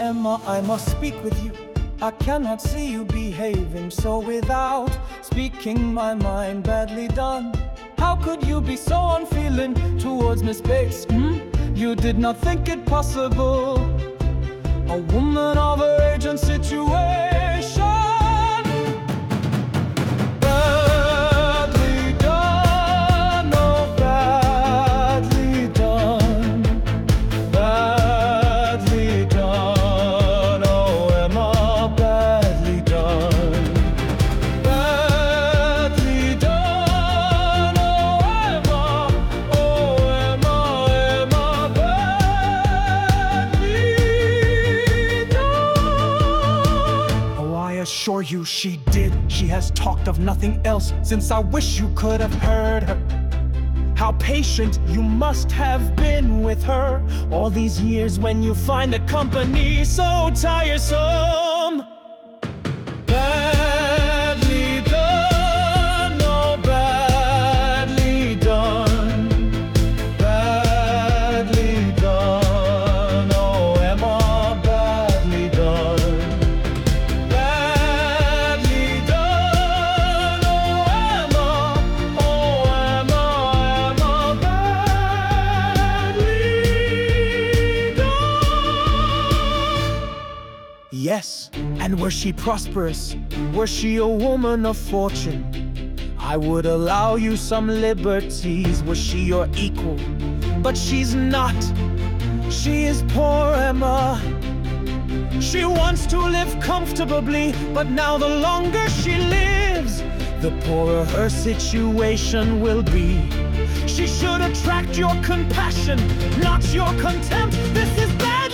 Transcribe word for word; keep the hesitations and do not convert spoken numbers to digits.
Emma, I must speak with you. I cannot see you behaving so without speaking my mind. Badly done. How could you be so unfeeling towards Miss Bates? Hmm? You did not think it possible. A woman of her age and situation. Badly done, oh badly done. Badly done, oh Emma, badly done. Badly done, oh Emma, oh Emma, Emma, badly done. Oh, I assure you she did. She has talked of nothing else since. I wish you could have heard her. How patient you must have been with her all these years, when you find the company so tiresome. Badly done, oh badly done. Badly done, oh Emma, badly done. Badly done, oh Emma, oh Emma, Emma, badly done. Yes, and were she prosperous, were she a woman of fortune, I would allow you some liberties. Was she your equal? But she's not. She is poor Emma. She wants to live comfortably, but now the longer she lives, the poorer her situation will be. She should attract your compassion, not your contempt. This is bad.